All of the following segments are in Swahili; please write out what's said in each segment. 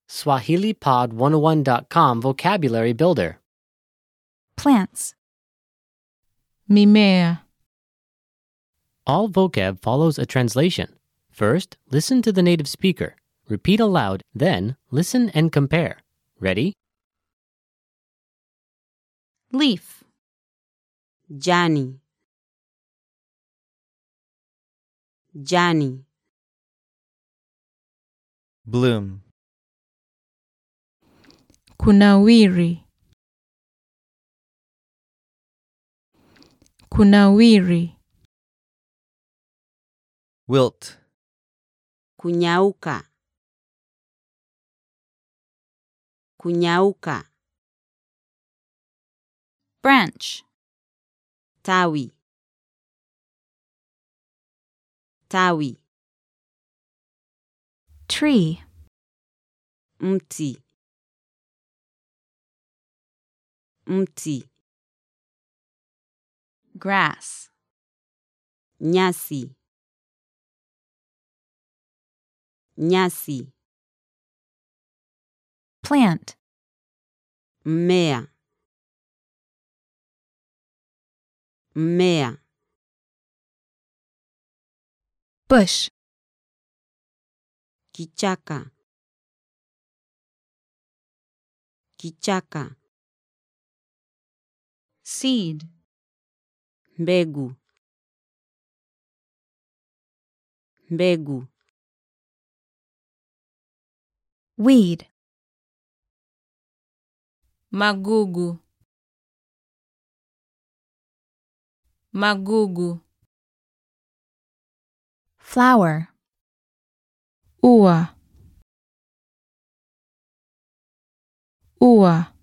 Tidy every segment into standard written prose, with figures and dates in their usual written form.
SwahiliPod101.com Vocabulary Builder. Plants. Mimea. All vocab follows a translation. First, listen to the native speaker. Repeat aloud, then listen and compare. Ready? Leaf. Jani. Jani. Bloom. Kunawiri. Kunawiri. Wilt. Kunyauka. Kunyauka. Branch. Tawi. Tawi. Tree. Mti. Mti. Grass. Nyasi. Nyasi. Plant. Mmea. Mmea. Bush. Kichaka. Kichaka. Seed. Mbegu. Mbegu. Weed. Magugu. Magugu. Flower. Ua. Ua.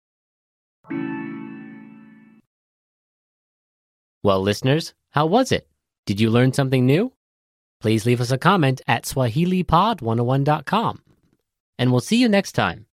Well, listeners, how was it? Did you learn something new? Please leave us a comment at SwahiliPod101.com. And we'll see you next time.